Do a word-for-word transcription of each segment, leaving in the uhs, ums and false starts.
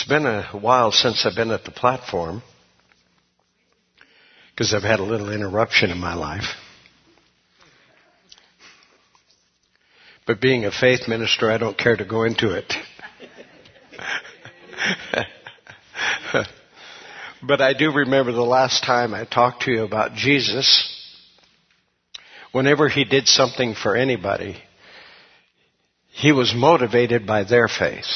been a while since I've been at the platform because I've had a little interruption in my life. But being a faith minister, I don't care to go into it. But I do remember the last time I talked to you about Jesus. Whenever he did something for anybody, he was motivated by their faith.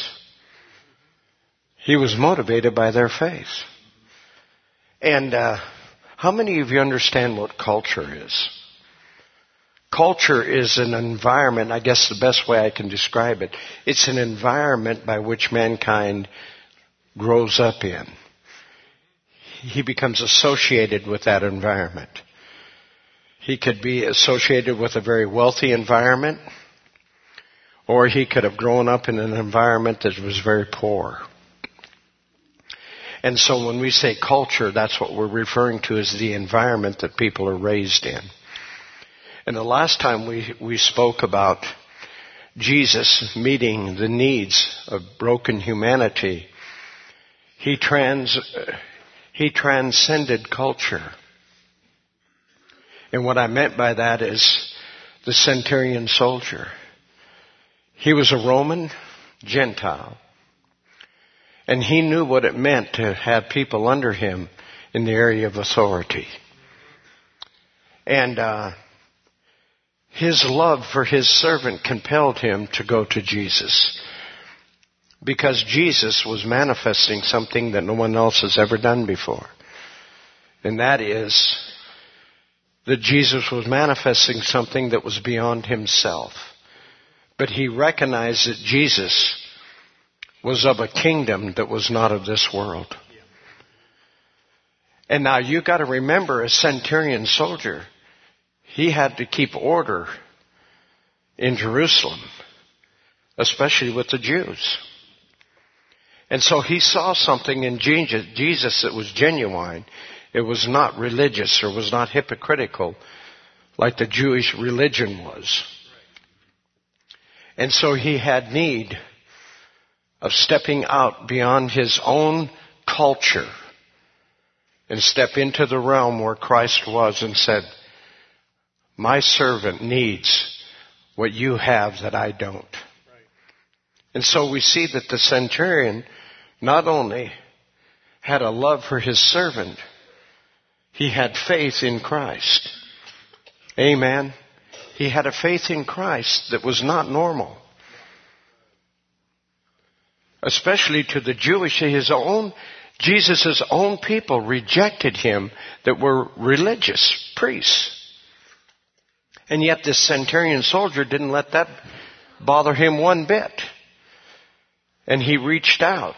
He was motivated by their faith. And uh, how many of you understand what culture is? Culture is an environment, I guess the best way I can describe it, it's an environment by which mankind grows up in. He becomes associated with that environment. He could be associated with a very wealthy environment, or he could have grown up in an environment that was very poor. And so when we say culture, that's what we're referring to as the environment that people are raised in. And the last time we, we spoke about Jesus meeting the needs of broken humanity, he trans, he transcended culture. And what I meant by that is the centurion soldier. He was a Roman Gentile. And he knew what it meant to have people under him in the area of authority. And uh, his love for his servant compelled him to go to Jesus. Because Jesus was manifesting something that no one else has ever done before. And that is that Jesus was manifesting something that was beyond himself. But he recognized that Jesus was of a kingdom that was not of this world. And now you got to remember, a centurion soldier, he had to keep order in Jerusalem, especially with the Jews. And so he saw something in Jesus that was genuine. It was not religious or was not hypocritical like the Jewish religion was. And so he had need of stepping out beyond his own culture and step into the realm where Christ was and said, my servant needs what you have that I don't. Right. And so we see that the centurion not only had a love for his servant, he had faith in Christ. Amen. He had a faith in Christ that was not normal. Especially to the Jewish, his own, Jesus' own people rejected him that were religious priests. And yet this centurion soldier didn't let that bother him one bit. And he reached out.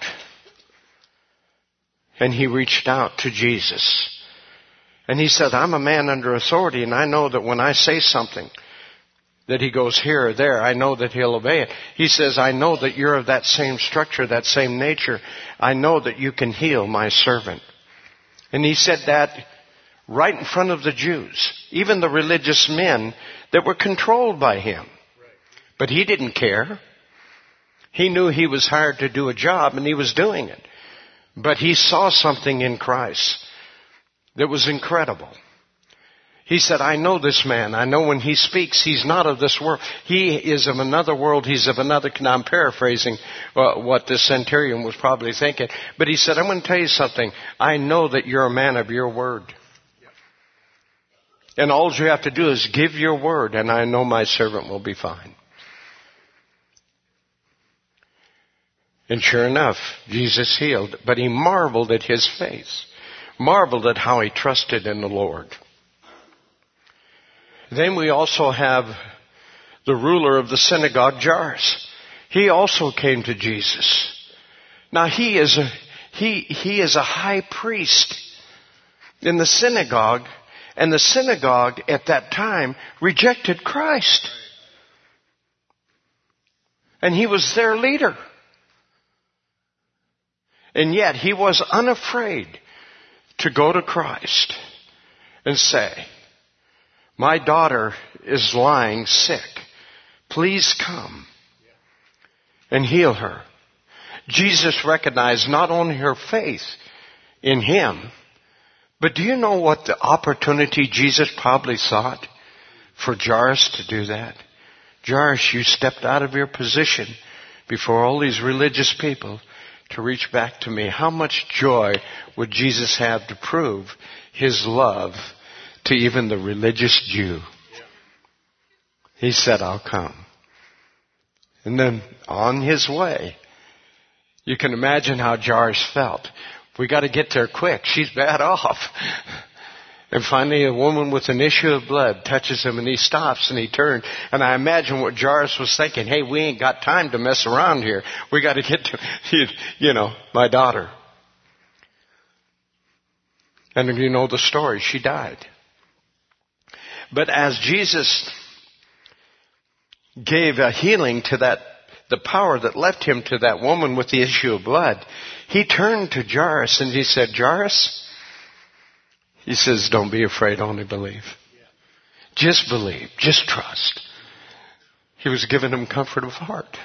And he reached out to Jesus. And he said, I'm a man under authority, and I know that when I say something, that he goes here or there, I know that he'll obey it. He says, I know that you're of that same structure, that same nature. I know that you can heal my servant. And he said that right in front of the Jews, even the religious men that were controlled by him. But he didn't care. He knew he was hired to do a job, and he was doing it. But he saw something in Christ that was incredible. He said, I know this man. I know when he speaks, he's not of this world. He is of another world. He's of another... Now I'm paraphrasing uh, what this centurion was probably thinking. But he said, I'm going to tell you something. I know that you're a man of your word. And all you have to do is give your word, and I know my servant will be fine. And sure enough, Jesus healed. But he marveled at his faith. Marveled at how he trusted in the Lord. Then we also have the ruler of the synagogue, Jairus. He also came to Jesus. Now he is a, he, he is a high priest in the synagogue, and the synagogue at that time rejected Christ. And he was their leader. And yet he was unafraid to go to Christ and say, my daughter is lying sick. Please come and heal her. Jesus recognized not only her faith in him, but do you know what the opportunity Jesus probably sought for Jairus to do that? Jairus, you stepped out of your position before all these religious people to reach back to me. How much joy would Jesus have to prove his love to even the religious Jew? He said, I'll come. And then on his way, you can imagine how Jairus felt. We got to get there quick. She's bad off. And finally a woman with an issue of blood touches him and he stops and he turns. And I imagine what Jairus was thinking. Hey, we ain't got time to mess around here. We got to get to, you know, my daughter. And you know the story. She died. But as Jesus gave a healing to that, the power that left him to that woman with the issue of blood, he turned to Jairus and he said, Jairus, he says, don't be afraid, only believe. Just believe, just trust. He was giving him comfort of heart.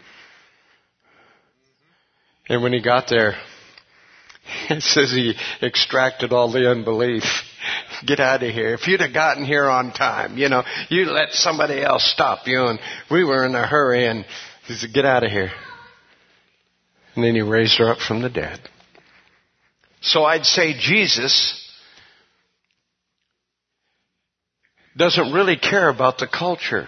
And when he got there, it says he extracted all the unbelief. Get out of here. If you'd have gotten here on time, you know, you let somebody else stop you and we were in a hurry, and he said, get out of here. And then he raised her up from the dead. So I'd say Jesus doesn't really care about the culture.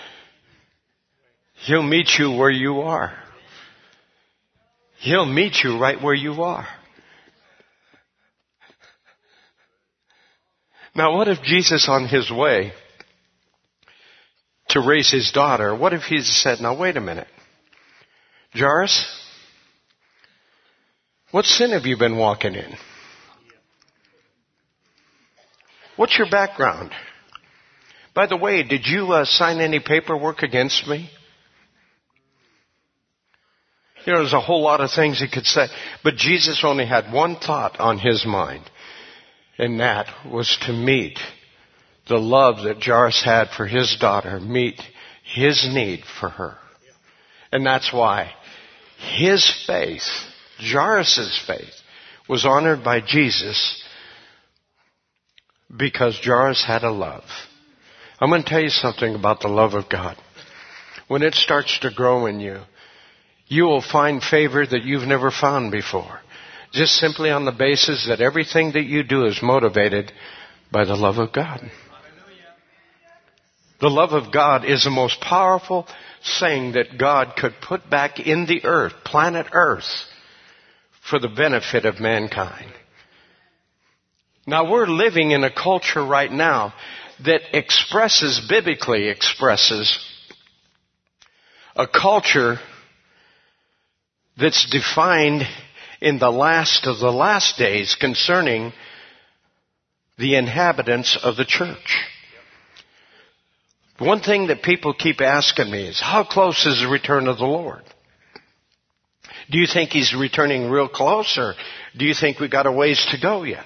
He'll meet you where you are. He'll meet you right where you are. Now, what if Jesus on his way to raise his daughter, what if he said, now wait a minute, Jairus, what sin have you been walking in? What's your background? By the way, did you uh, sign any paperwork against me? You know, there's a whole lot of things he could say. But Jesus only had one thought on his mind. And that was to meet the love that Jairus had for his daughter, meet his need for her. And that's why his faith, Jairus' faith, was honored by Jesus, because Jairus had a love. I'm going to tell you something about the love of God. When it starts to grow in you, you will find favor that you've never found before. Just simply on the basis that everything that you do is motivated by the love of God. The love of God is the most powerful thing that God could put back in the earth, planet Earth, for the benefit of mankind. Now we're living in a culture right now that expresses, biblically expresses, a culture that's defined in the last of the last days concerning the inhabitants of the church. One thing that people keep asking me is, how close is the return of the Lord? Do you think he's returning real close, or do you think we got a ways to go yet?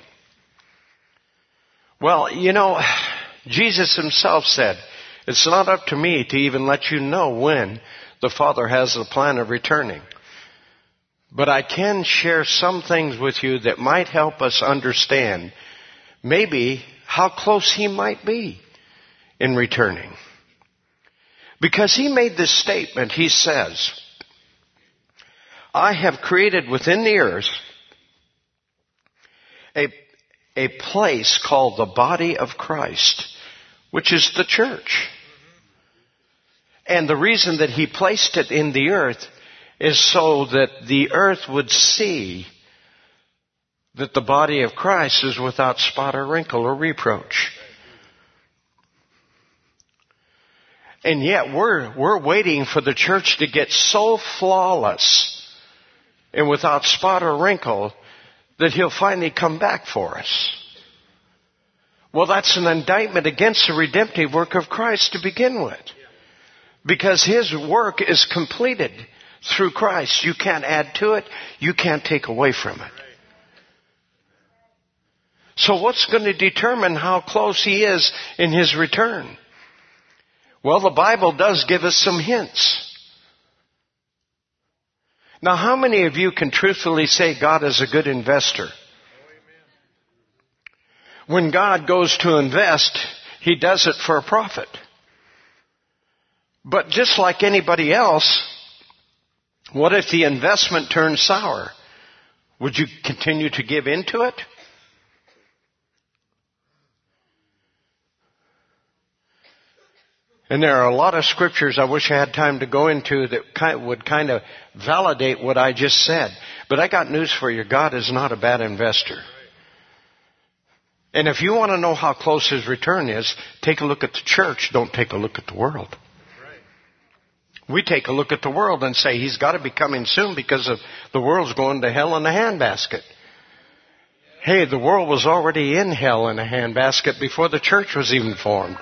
Well, you know, Jesus himself said, it's not up to me to even let you know when the Father has the plan of returning. But I can share some things with you that might help us understand maybe how close he might be in returning. Because he made this statement. He says, I have created within the earth a, a place called the body of Christ, which is the church. And the reason that he placed it in the earth is so that the earth would see that the body of Christ is without spot or wrinkle or reproach. And yet we're, we're waiting for the church to get so flawless and without spot or wrinkle that he'll finally come back for us. Well, that's an indictment against the redemptive work of Christ to begin with. Because his work is completed through Christ. You can't add to it. You can't take away from it. So what's going to determine how close he is in his return? Well, the Bible does give us some hints. Now, how many of you can truthfully say God is a good investor? When God goes to invest, He does it for a profit. But just like anybody else, what if the investment turns sour? Would you continue to give into it? And there are a lot of scriptures I wish I had time to go into that would kind of validate what I just said. But I got news for you. God is not a bad investor. And if you want to know how close His return is, take a look at the church. Don't take a look at the world. We take a look at the world and say He's got to be coming soon because of the world's going to hell in a handbasket. Hey, the world was already in hell in a handbasket before the church was even formed.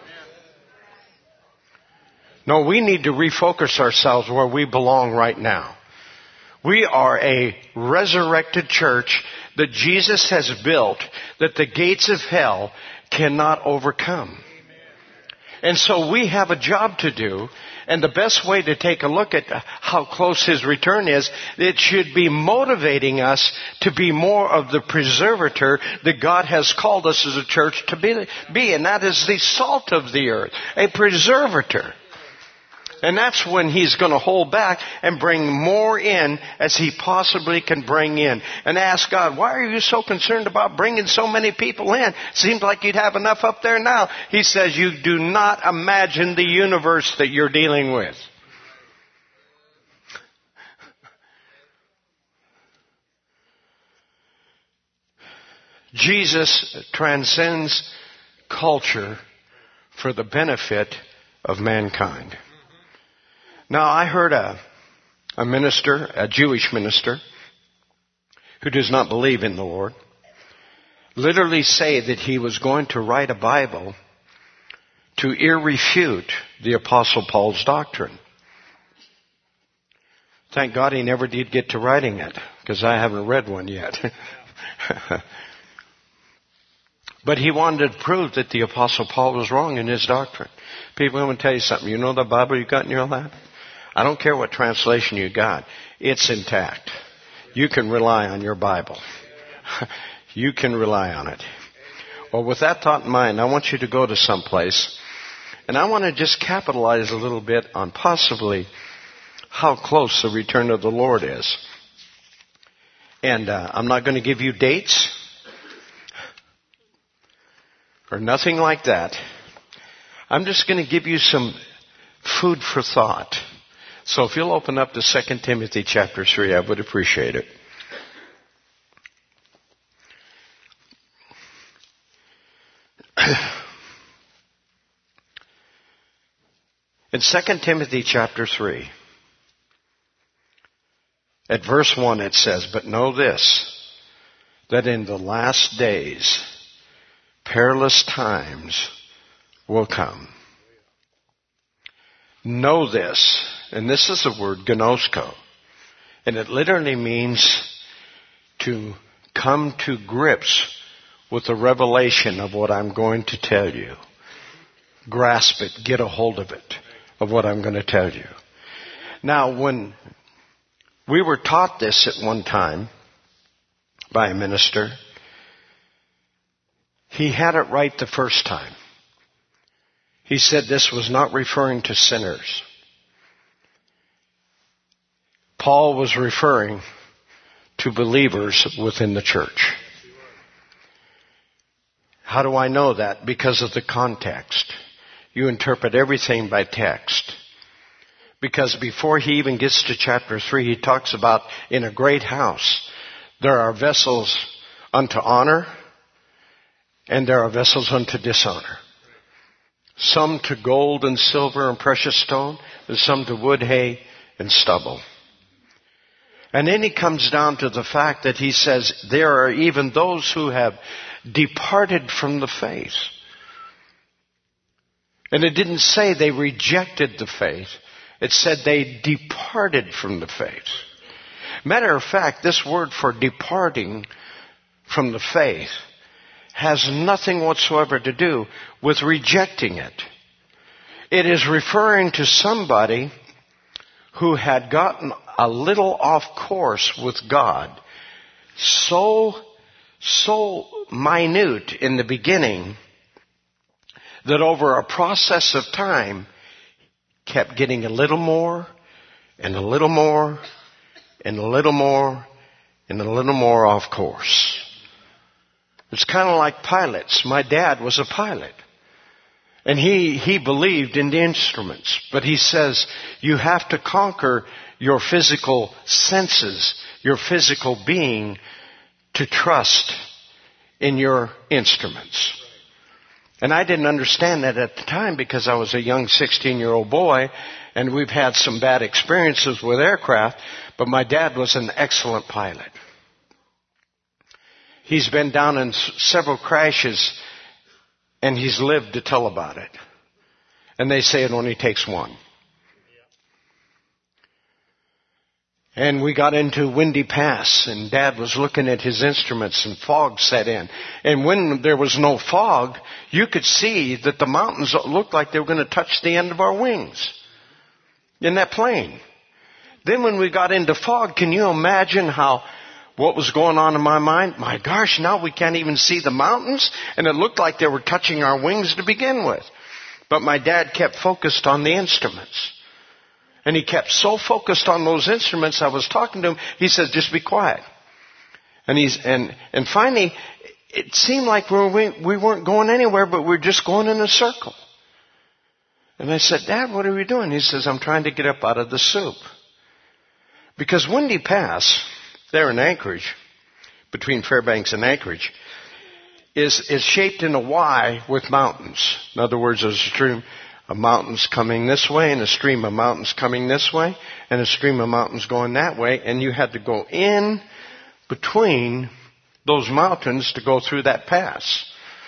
No, we need to refocus ourselves where we belong right now. We are a resurrected church that Jesus has built that the gates of hell cannot overcome. And so we have a job to do, and the best way to take a look at how close His return is, it should be motivating us to be more of the preservator that God has called us as a church to be, and that is the salt of the earth, a preservator. And that's when He's going to hold back and bring more in as He possibly can bring in. And ask God, why are you so concerned about bringing so many people in? Seems like you'd have enough up there now. He says, you do not imagine the universe that you're dealing with. Jesus transcends culture for the benefit of mankind. Now, I heard a, a minister, a Jewish minister, who does not believe in the Lord, literally say that he was going to write a Bible to irrefute the Apostle Paul's doctrine. Thank God he never did get to writing it, because I haven't read one yet. But he wanted to prove that the Apostle Paul was wrong in his doctrine. People, I'm going to tell you something. You know the Bible you got in your lap? I don't care what translation you got. It's intact. You can rely on your Bible. You can rely on it. Well, with that thought in mind, I want you to go to some place, and I want to just capitalize a little bit on possibly how close the return of the Lord is. And uh, I'm not going to give you dates or nothing like that. I'm just going to give you some food for thought. So if you'll open up to Second Timothy chapter three, I would appreciate it. In Second Timothy chapter three, at verse one it says, "But know this, that in the last days perilous times will come." Know this, and this is the word gnosko, and it literally means to come to grips with the revelation of what I'm going to tell you. Grasp it, get a hold of it, of what I'm going to tell you. Now, when we were taught this at one time by a minister, he had it right the first time. He said this was not referring to sinners. Paul was referring to believers within the church. How do I know that? Because of the context. You interpret everything by text. Because before he even gets to chapter three, he talks about in a great house, there are vessels unto honor and there are vessels unto dishonor. Some to gold and silver and precious stone, and some to wood, hay, and stubble. And then he comes down to the fact that he says there are even those who have departed from the faith. And it didn't say they rejected the faith. It said they departed from the faith. Matter of fact, this word for departing from the faith has nothing whatsoever to do with rejecting it. It is referring to somebody who had gotten a little off course with God, so, so minute in the beginning that over a process of time kept getting a little more and a little more and a little more and a little more off course. It's kind of like pilots. My dad was a pilot. And he, he believed in the instruments. But he says you have to conquer your physical senses, your physical being, to trust in your instruments. And I didn't understand that at the time because I was a young sixteen-year-old boy, and we've had some bad experiences with aircraft, but my dad was an excellent pilot. He's been down in several crashes, and he's lived to tell about it. And they say it only takes one. And we got into Windy Pass, and Dad was looking at his instruments, and fog set in. And when there was no fog, you could see that the mountains looked like they were going to touch the end of our wings in that plane. Then when we got into fog, can you imagine how what was going on in my mind? My gosh, now we can't even see the mountains, and it looked like they were touching our wings to begin with. But my dad kept focused on the instruments. And he kept so focused on those instruments, I was talking to him, he said, just be quiet. And he's, and, and finally, it seemed like we, were, we weren't going anywhere, but we were just going in a circle. And I said, Dad, what are we doing? He says, I'm trying to get up out of the soup. Because Windy Pass, there in Anchorage, between Fairbanks and Anchorage, is, is shaped in a Y with mountains. In other words, there's a stream of mountains coming this way and a stream of mountains coming this way and a stream of mountains going that way, and you had to go in between those mountains to go through that pass.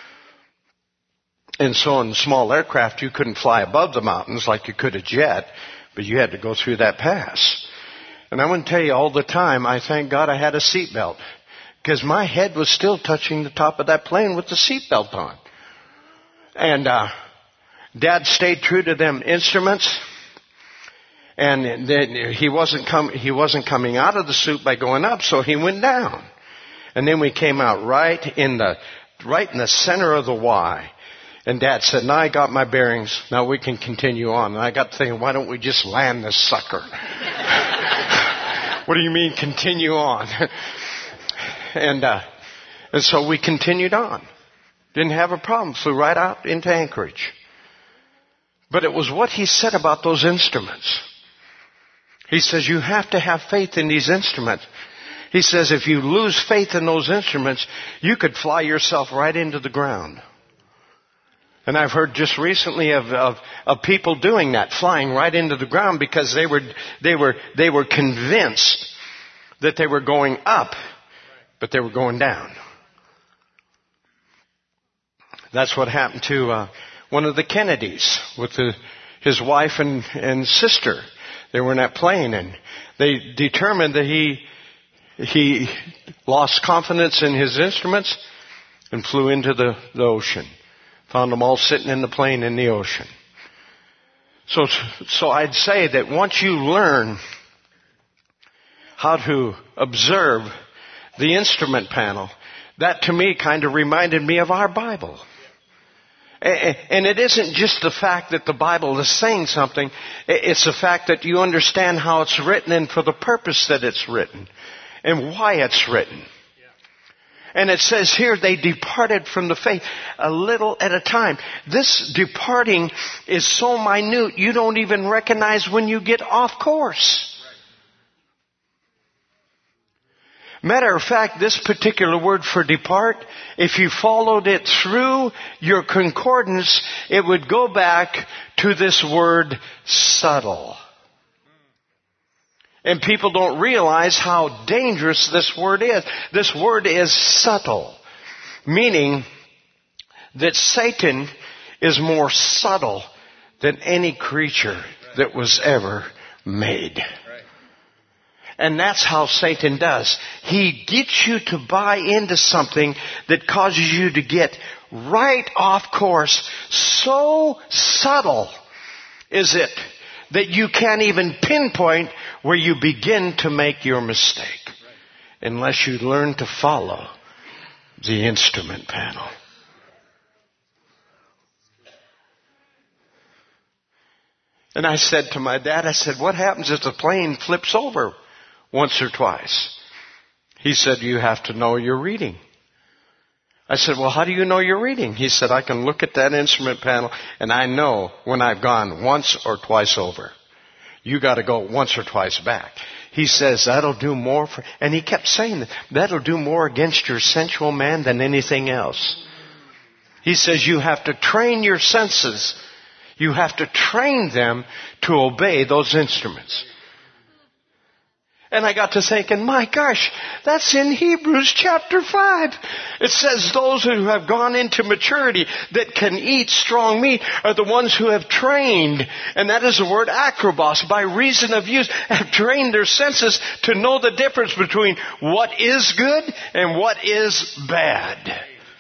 And so in small aircraft you couldn't fly above the mountains like you could a jet, but you had to go through that pass. And I want to tell you, all the time I thank God I had a seatbelt, because my head was still touching the top of that plane with the seatbelt on. And uh Dad stayed true to them instruments, and then he wasn't com- he wasn't coming out of the soup by going up, so he went down. And then we came out right in the right in the center of the Y. And Dad said, "Now I got my bearings. Now we can continue on." And I got thinking, why don't we just land this sucker? What do you mean continue on? and uh, and so we continued on. Didn't have a problem. Flew right out into Anchorage. But it was what he said about those instruments. He says, you have to have faith in these instruments. He says, if you lose faith in those instruments, you could fly yourself right into the ground. And I've heard just recently of, of, of people doing that, flying right into the ground because they were, they were, they were convinced that they were going up, but they were going down. That's what happened to, uh, one of the Kennedys with the, his wife and, and sister. They were in that plane, and they determined that he he lost confidence in his instruments and flew into the, the ocean. Found them all sitting in the plane in the ocean. So, so I'd say that once you learn how to observe the instrument panel, that to me kind of reminded me of our Bible. And it isn't just the fact that the Bible is saying something. It's the fact that you understand how it's written and for the purpose that it's written and why it's written. And it says here, they departed from the faith a little at a time. This departing is so minute, you don't even recognize when you get off course. Matter of fact, this particular word for depart, if you followed it through your concordance, it would go back to this word subtle. And people don't realize how dangerous this word is. This word is subtle, meaning that Satan is more subtle than any creature that was ever made. And that's how Satan does. He gets you to buy into something that causes you to get right off course. So subtle is it that you can't even pinpoint where you begin to make your mistake unless you learn to follow the instrument panel. And I said to my dad, I said, what happens if the plane flips over once or twice? He said, you have to know you're reading. I said, well, how do you know you're reading? He said, I can look at that instrument panel and I know when I've gone once or twice over. You got to go once or twice back. He says, that'll do more for, and he kept saying that, that'll do more against your sensual man than anything else. He says, you have to train your senses. You have to train them to obey those instruments. And I got to thinking, my gosh, that's in Hebrews chapter five. It says those who have gone into maturity that can eat strong meat are the ones who have trained, and that is the word acrobos, by reason of use, have trained their senses to know the difference between what is good and what is bad.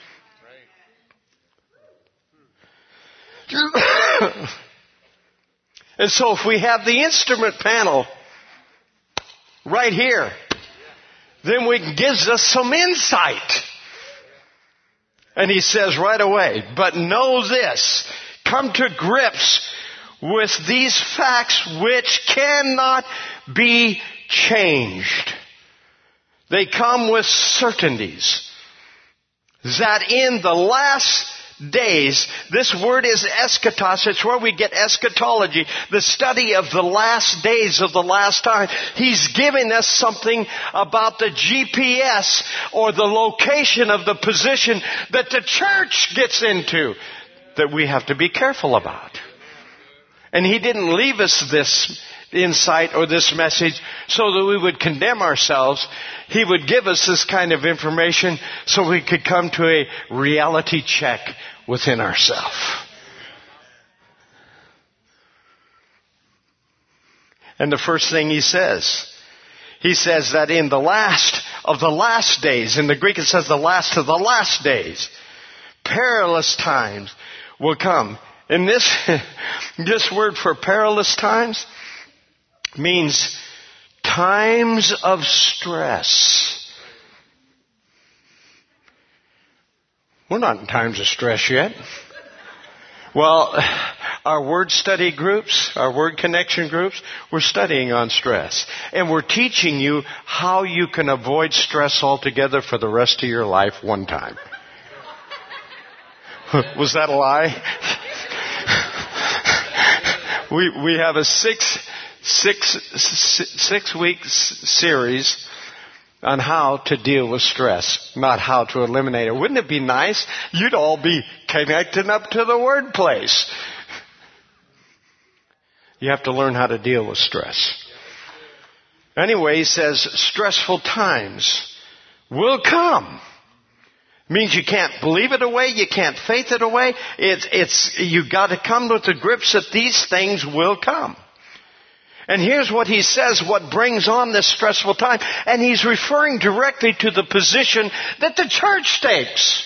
And so if we have the instrument panel right here, then it gives us some insight. And he says right away, but know this, come to grips with these facts which cannot be changed. They come with certainties that in the last days, this word is eschatos. It's where we get eschatology, the study of the last days of the last time. He's giving us something about the G P S or the location of the position that the church gets into that we have to be careful about. And he didn't leave us this insight or this message so that we would condemn ourselves. He would give us this kind of information so we could come to a reality check within ourselves. And the first thing he says, he says that in the last of the last days, in the Greek it says the last of the last days, perilous times will come. And this, this word for perilous times means times of stress. We're not in times of stress yet. Well, our word study groups, our word connection groups, we're studying on stress. And we're teaching you how you can avoid stress altogether for the rest of your life one time. Was that a lie? we we have a six six six week series on how to deal with stress, not how to eliminate it. Wouldn't it be nice? You'd all be connecting up to the word place. You have to learn how to deal with stress. Anyway, he says stressful times will come. Means you can't believe it away, you can't faith it away. It's it's you got to come with the grips that these things will come. And here's what he says, what brings on this stressful time. And he's referring directly to the position that the church takes.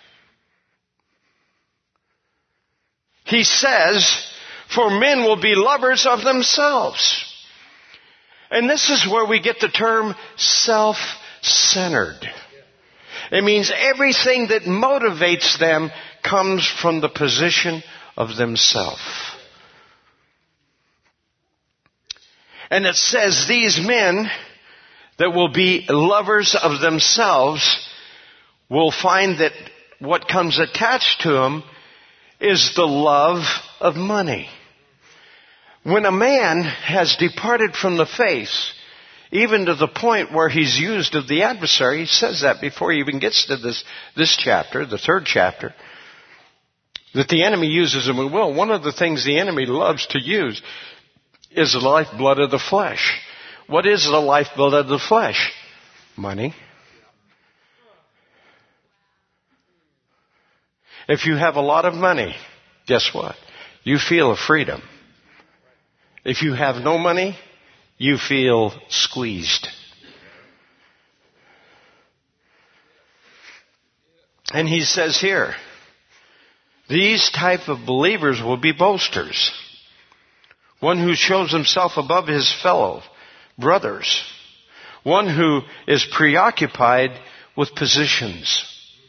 He says, for men will be lovers of themselves. And this is where we get the term self-centered. It means everything that motivates them comes from the position of themselves. And it says these men that will be lovers of themselves will find that what comes attached to them is the love of money. When a man has departed from the faith, even to the point where he's used of the adversary, he says that before he even gets to this, this chapter, the third chapter, that the enemy uses him at will. One of the things the enemy loves to use is the lifeblood of the flesh. What is the lifeblood of the flesh? Money. If you have a lot of money, guess what? You feel a freedom. If you have no money, you feel squeezed. And he says here, these type of believers will be boasters. one who shows himself above his fellow brothers, one who is preoccupied with positions.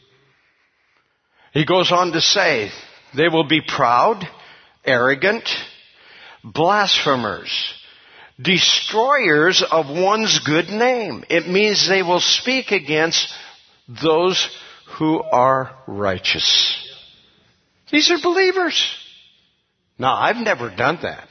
He goes on to say, they will be proud, arrogant, blasphemers, destroyers of one's good name. It means they will speak against those who are righteous. These are believers. Now, I've never done that.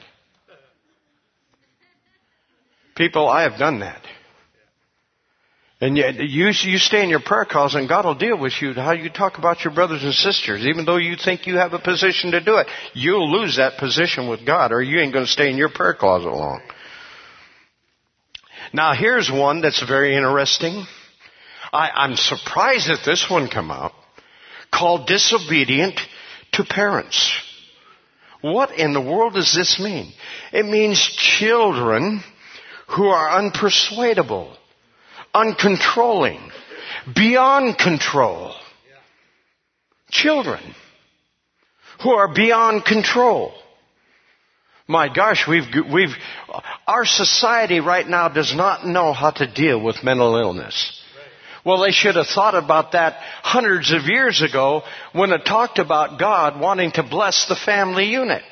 People, I have done that. And yet, you, you stay in your prayer calls and God will deal with you how you talk about your brothers and sisters. Even though you think you have a position to do it, you'll lose that position with God or you ain't going to stay in your prayer closet long. Now, here's one that's very interesting. I, I'm surprised that this one come out. Called disobedient to parents. What in the world does this mean? It means children who are unpersuadable, uncontrolling, beyond control. Children who are beyond control. My gosh, we've, we've, our society right now does not know how to deal with mental illness. Well, they should have thought about that hundreds of years ago when it talked about God wanting to bless the family unit.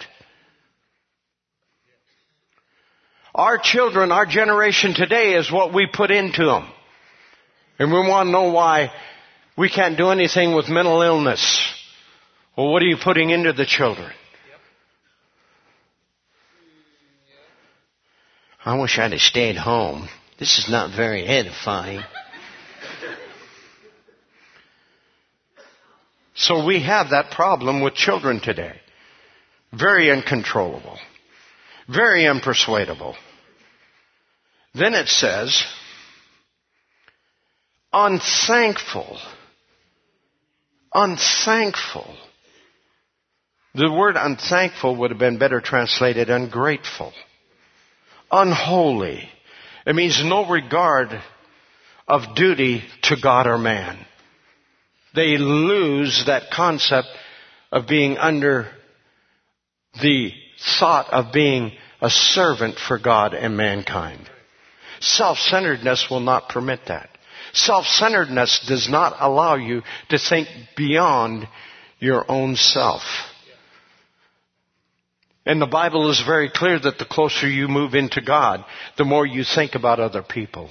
Our children, our generation today is what we put into them. And we want to know why we can't do anything with mental illness. Well, what are you putting into the children? I wish I'd have stayed home. This is not very edifying. So we have that problem with children today. Very uncontrollable. Very unpersuadable. Then it says, unthankful. Unthankful. The word unthankful would have been better translated ungrateful. Unholy. It means no regard of duty to God or man. They lose that concept of being under the thought of being a servant for God and mankind. Self-centeredness will not permit that. Self-centeredness does not allow you to think beyond your own self. And the Bible is very clear that the closer you move into God, the more you think about other people.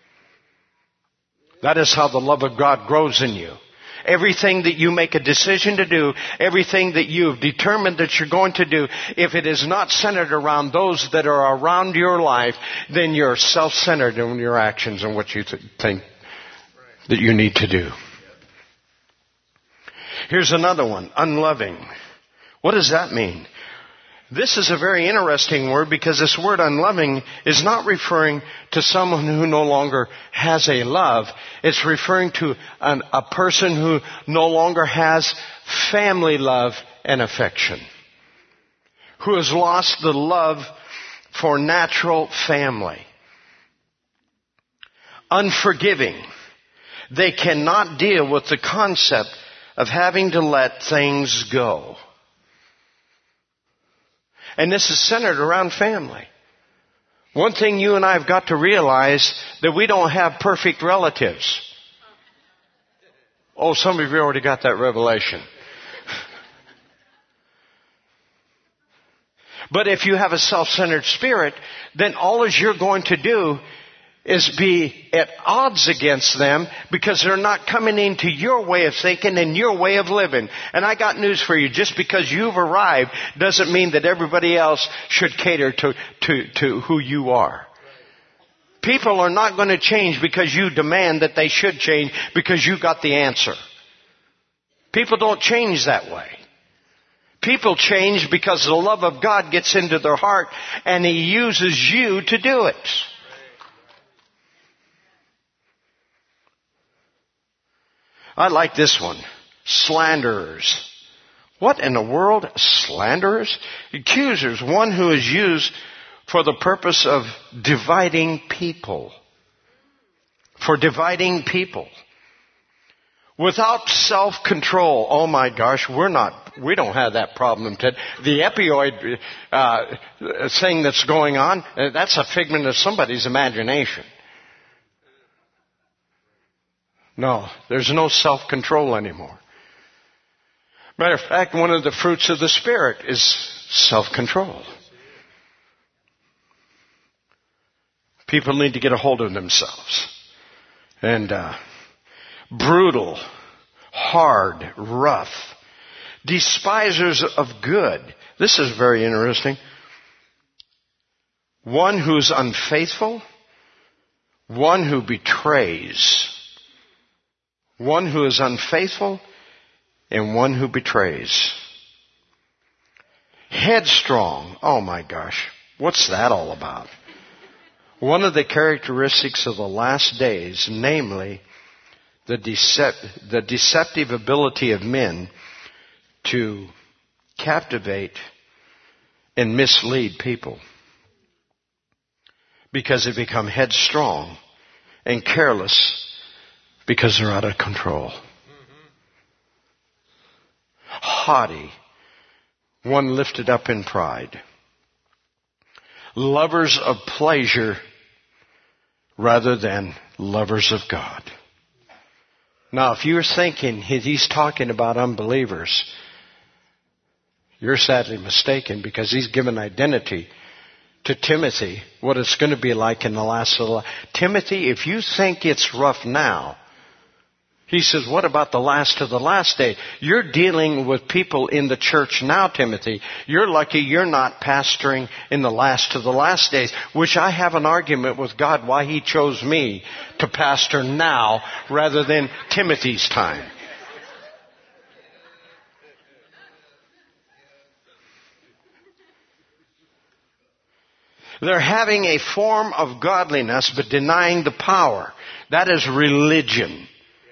That is how the love of God grows in you. Everything that you make a decision to do, everything that you've determined that you're going to do, if it is not centered around those that are around your life, then you're self-centered in your actions and what you th- think that you need to do. Here's another one, unloving. What does that mean? This is a very interesting word because this word unloving is not referring to someone who no longer has a love. It's referring to an, a person who no longer has family love and affection. Who has lost the love for natural family. Unforgiving. They cannot deal with the concept of having to let things go. And this is centered around family. One thing you and I have got to realize that we don't have perfect relatives. Oh, some of you already got that revelation. But if you have a self-centered spirit, then all you're going to do is be at odds against them because they're not coming into your way of thinking and your way of living. And I got news for you. Just because you've arrived doesn't mean that everybody else should cater to, to, to who you are. People are not going to change because you demand that they should change because you got the answer. People don't change that way. People change because the love of God gets into their heart and He uses you to do it. I like this one. Slanderers. What in the world? Slanderers? Accusers. One who is used for the purpose of dividing people. For dividing people. Without self-control. Oh my gosh, we're not, we don't have that problem, Ted. The opioid uh, thing that's going on, uh, that's a figment of somebody's imagination. No, there's no self-control anymore. Matter of fact, one of the fruits of the Spirit is self-control. People need to get a hold of themselves. And uh, brutal, hard, rough, despisers of good. This is very interesting. One who's unfaithful, one who betrays. One who is unfaithful and one who betrays. Headstrong. Oh my gosh. What's that all about? One of the characteristics of the last days, namely the, decept- the deceptive ability of men to captivate and mislead people, because they become headstrong and careless because they're out of control. Mm-hmm. Haughty, one lifted up in pride. Lovers of pleasure rather than lovers of God. Now, if you're thinking he's talking about unbelievers, you're sadly mistaken, because he's given identity to Timothy, what it's going to be like in the last little. Timothy, if you think it's rough now, he says, what about the last of the last day? You're dealing with people in the church now, Timothy. You're lucky you're not pastoring in the last of the last days, which I have an argument with God why he chose me to pastor now rather than Timothy's time. They're having a form of godliness but denying the power. That is religion.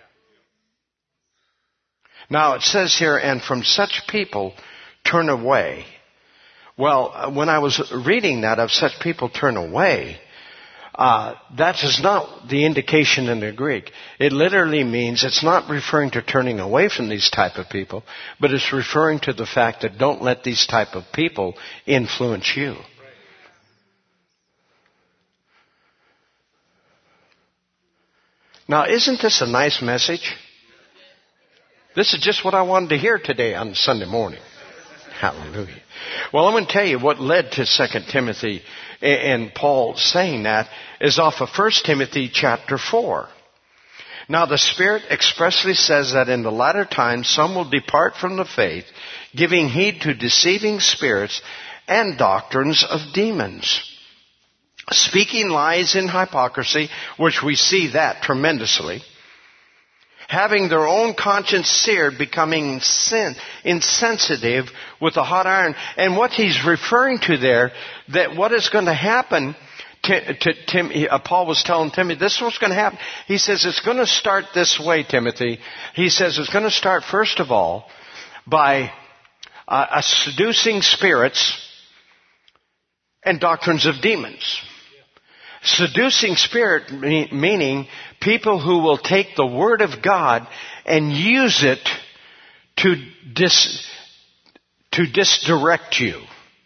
Now it says here, and from such people turn away. Well, when I was reading that, of such people turn away, uh, that is not the indication in the Greek. It literally means, it's not referring to turning away from these type of people, but it's referring to the fact that don't let these type of people influence you. Now, isn't this a nice message? This is just what I wanted to hear today on Sunday morning. Hallelujah. Well, I'm going to tell you what led to Second Timothy and Paul saying that is off of First Timothy chapter four. Now, the Spirit expressly says that in the latter times some will depart from the faith, giving heed to deceiving spirits and doctrines of demons, speaking lies in hypocrisy, which we see that tremendously, having their own conscience seared, becoming sin, insensitive with a hot iron. And what he's referring to there, that what is going to happen to, to Tim, uh, Paul was telling Timothy, this is what's going to happen. He says it's going to start this way, Timothy. He says it's going to start, first of all, by uh, a seducing spirits and doctrines of demons. Seducing spirit, meaning people who will take the Word of God and use it to dis, to disdirect you,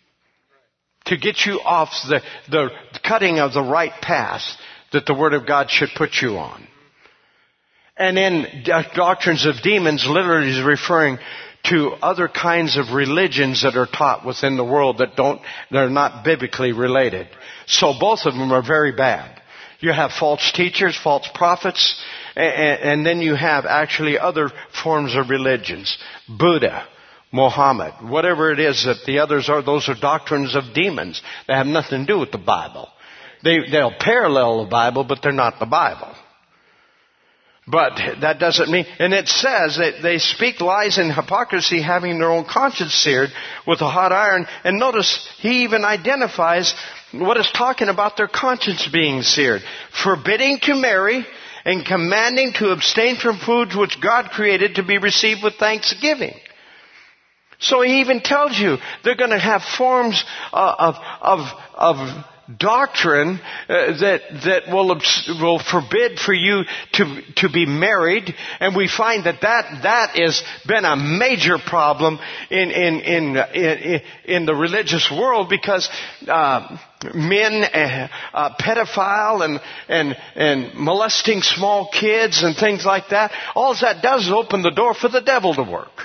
to get you off the, the cutting of the right path that the Word of God should put you on. And then doctrines of demons literally is referring to other kinds of religions that are taught within the world that don't, they're not biblically related. So both of them are very bad. You have false teachers, false prophets, and, and then you have actually other forms of religions. Buddha, Muhammad, whatever it is that the others are, those are doctrines of demons. They have nothing to do with the Bible. They, they'll parallel the Bible, but they're not the Bible. But that doesn't mean, and it says that they speak lies and hypocrisy, having their own conscience seared with a hot iron. And notice, he even identifies what is talking about their conscience being seared. Forbidding to marry and commanding to abstain from foods which God created to be received with thanksgiving. So he even tells you they're going to have forms uh, of, of, of doctrine uh, that that will will forbid for you to to be married, and we find that that that has been a major problem in in in in, in the religious world, because uh, men uh, uh, pedophile and and and molesting small kids and things like that, all that does is open the door for the devil to work.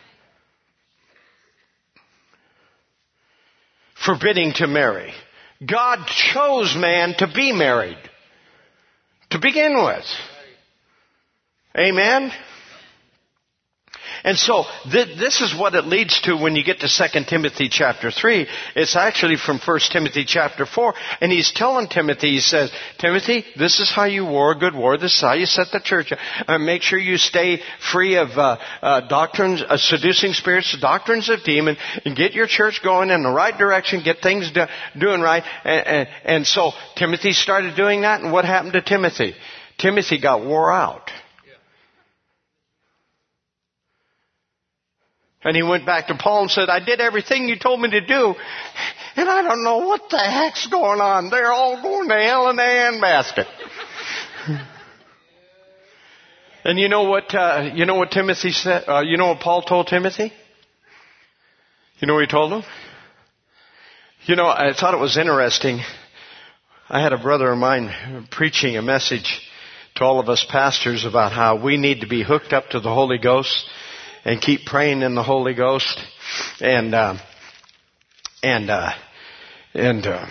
Forbidding to marry. God chose man to be married to begin with. Amen? And so th- this is what it leads to when you get to Second Timothy chapter three. It's actually from First Timothy chapter four. And he's telling Timothy, he says, Timothy, this is how you war a good war. This is how you set the church up. Uh, make sure you stay free of uh, uh, doctrines, uh, seducing spirits, doctrines of demons, and get your church going in the right direction, get things do- doing right. And, and, and so Timothy started doing that. And what happened to Timothy? Timothy got wore out. And he went back to Paul and said, I did everything you told me to do, and I don't know what the heck's going on. They're all going to hell in a handbasket. And you know what, uh, you know what Timothy said, uh, you know what Paul told Timothy? You know what he told him? You know, I thought it was interesting. I had a brother of mine preaching a message to all of us pastors about how we need to be hooked up to the Holy Ghost and keep praying in the Holy Ghost, and uh, and uh, and uh,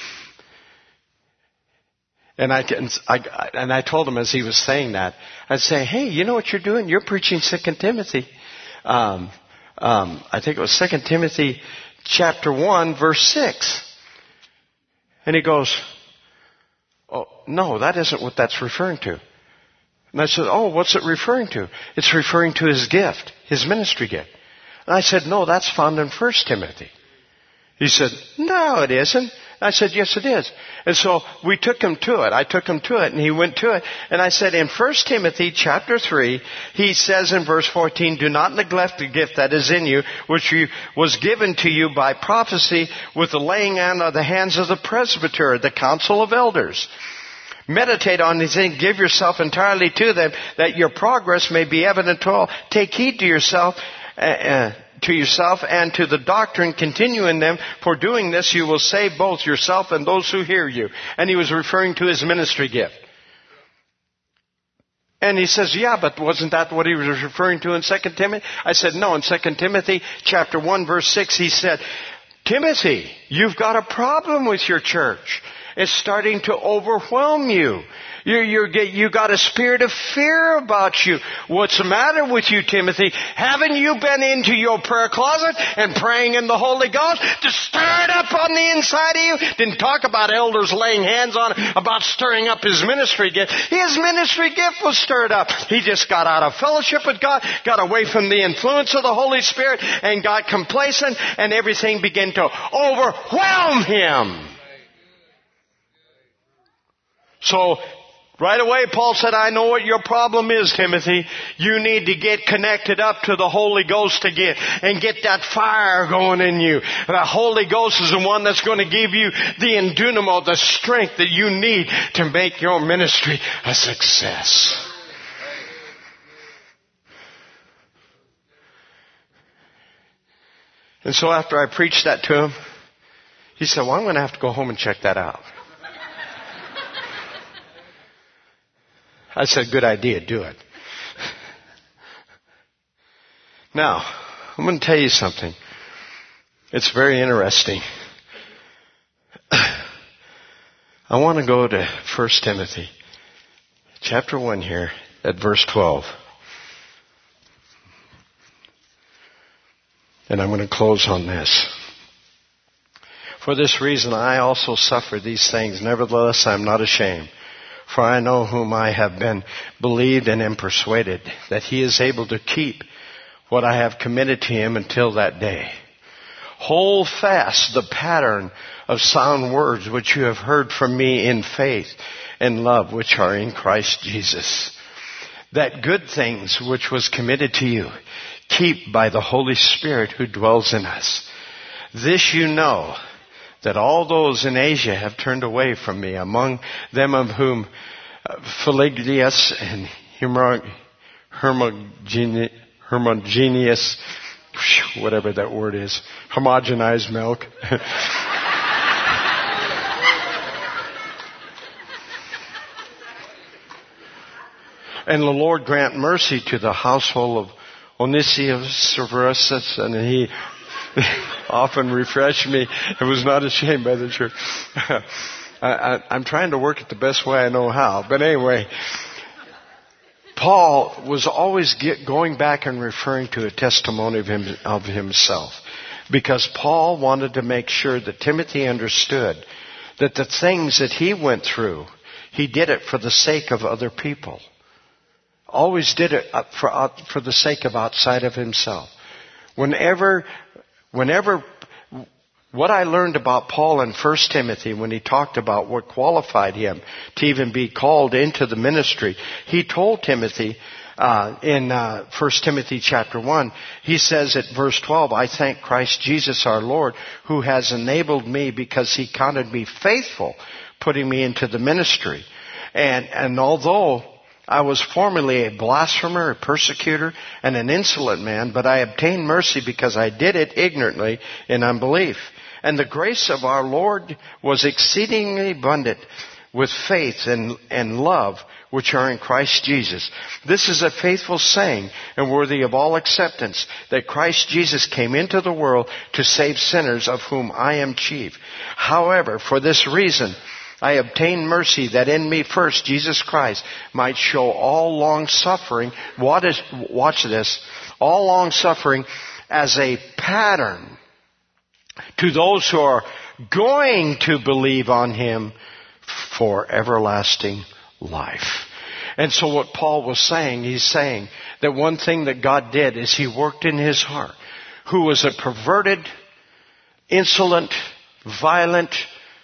and I, I and I told him as he was saying that, I'd say, hey, you know what you're doing? You're preaching Second Timothy. Um, um, I think it was Second Timothy chapter one, verse six. And he goes, oh no, that isn't what that's referring to. And I said, oh, what's it referring to? It's referring to his gift, his ministry gift. And I said, no, that's found in First Timothy. He said, no, it isn't. I said, yes, it is. And so we took him to it. I took him to it, and he went to it. And I said, in First Timothy chapter three, he says in verse fourteen, do not neglect the gift that is in you, which you, was given to you by prophecy with the laying on of the hands of the presbyter, the council of elders. Meditate on these things, give yourself entirely to them, that your progress may be evident to all. Take heed to yourself, uh, uh, to yourself and to the doctrine, continue in them. For doing this, you will save both yourself and those who hear you. And he was referring to his ministry gift. And he says, yeah, but wasn't that what he was referring to in Second Timothy? I said, no, in Second Timothy chapter one, verse six, he said, Timothy, you've got a problem with your church. It's starting to overwhelm you. You you get you got a spirit of fear about you. What's the matter with you, Timothy? Haven't you been into your prayer closet and praying in the Holy Ghost to stir it up on the inside of you? Didn't talk about elders laying hands on him, about stirring up his ministry gift. His ministry gift was stirred up. He just got out of fellowship with God, got away from the influence of the Holy Spirit, and got complacent, and everything began to overwhelm him. So, right away, Paul said, I know what your problem is, Timothy. You need to get connected up to the Holy Ghost again and get that fire going in you. The Holy Ghost is the one that's going to give you the endunamo, the strength that you need to make your ministry a success. And so after I preached that to him, he said, well, I'm going to have to go home and check that out. I said, good idea, do it. Now, I'm going to tell you something. It's very interesting. I want to go to First Timothy, chapter one here, at verse twelve. And I'm going to close on this. For this reason I also suffer these things. Nevertheless, I am not ashamed. For I know whom I have been believed and am persuaded that he is able to keep what I have committed to him until that day. Hold fast the pattern of sound words which you have heard from me in faith and love which are in Christ Jesus. That good things which was committed to you, keep by the Holy Spirit who dwells in us. This you know, that all those in Asia have turned away from me, among them of whom uh, Philologus and Hermogeneous, Hermogeneous, whatever that word is, homogenized milk. And the Lord grant mercy to the household of Onesiphorus, and he often refreshed me and was not ashamed by the church. I, I, I'm trying to work it the best way I know how. But anyway, Paul was always get, going back and referring to a testimony of, him, of himself, because Paul wanted to make sure that Timothy understood that the things that he went through, he did it for the sake of other people. Always did it for, for the sake of outside of himself. Whenever, whenever, what I learned about Paul in First Timothy when he talked about what qualified him to even be called into the ministry, he told Timothy uh, in uh, First Timothy chapter one, he says at verse twelve, I thank Christ Jesus our Lord, who has enabled me because he counted me faithful, putting me into the ministry. And, and although I was formerly a blasphemer, a persecutor, and an insolent man, but I obtained mercy because I did it ignorantly in unbelief. And the grace of our Lord was exceedingly abundant with faith and, and love, which are in Christ Jesus. This is a faithful saying and worthy of all acceptance, that Christ Jesus came into the world to save sinners, of whom I am chief. However, for this reason, I obtained mercy, that in me first Jesus Christ might show all long suffering. What is, watch this, all long suffering as a pattern to those who are going to believe on him for everlasting life. And so what Paul was saying, he's saying that one thing that God did is he worked in his heart, who was a perverted, insolent, violent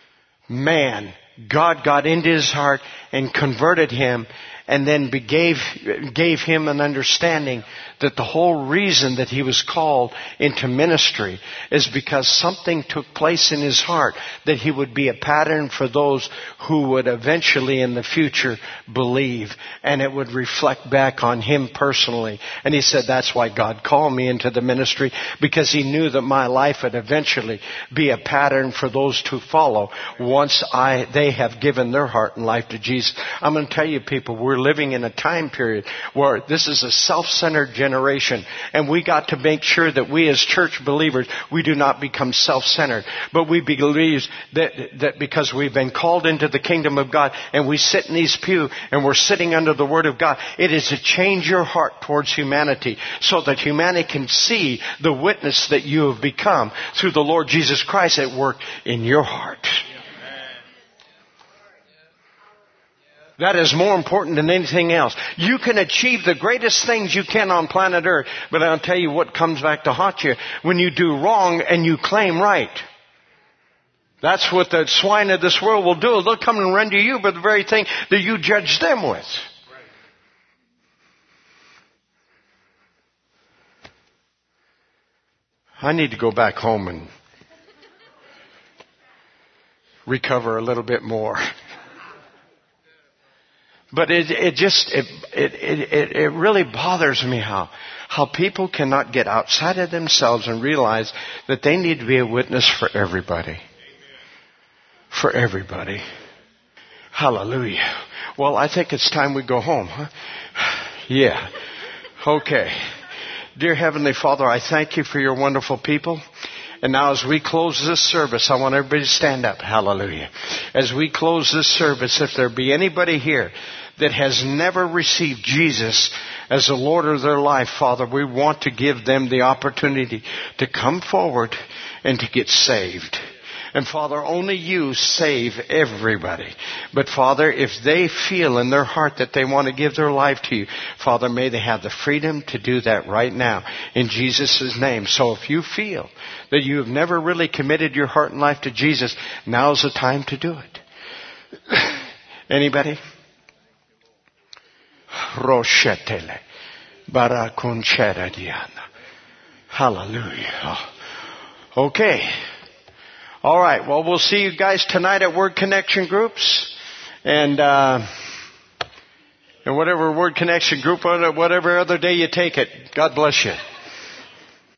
man. God got into his heart and converted him, and then gave, gave him an understanding that the whole reason that he was called into ministry is because something took place in his heart, that he would be a pattern for those who would eventually in the future believe, and it would reflect back on him personally. And he said, that's why God called me into the ministry, because he knew that my life would eventually be a pattern for those to follow once I they have given their heart and life to Jesus. I'm going to tell you, people, we're living in a time period where this is a self-centered generation, and we got to make sure that we as church believers, we do not become self-centered, but we believe that, that because we've been called into the kingdom of God, and we sit in these pew and we're sitting under the Word of God, it is to change your heart towards humanity, so that humanity can see the witness that you have become through the Lord Jesus Christ at work in your heart. That is more important than anything else. You can achieve the greatest things you can on planet Earth, but I'll tell you what comes back to haunt you when you do wrong and you claim right. That's what the swine of this world will do. They'll come and render you for the very thing that you judge them with. I need to go back home and recover a little bit more. But it, it just, it, it, it, it really bothers me how, how people cannot get outside of themselves and realize that they need to be a witness for everybody. For everybody. Hallelujah. Well, I think it's time we go home, huh? Yeah. Okay. Dear Heavenly Father, I thank you for your wonderful people. And now as we close this service, I want everybody to stand up. Hallelujah. As we close this service, if there be anybody here that has never received Jesus as the Lord of their life, Father, we want to give them the opportunity to come forward and to get saved. And Father, only you save everybody. But Father, if they feel in their heart that they want to give their life to you, Father, may they have the freedom to do that right now in Jesus' name. So if you feel that you have never really committed your heart and life to Jesus, now's the time to do it. Anybody? Roshetele Barakunchera Diana. Hallelujah. Okay. All right. Well, we'll see you guys tonight at Word Connection Groups. And, uh, and whatever Word Connection Group, whatever other day you take it. God bless you.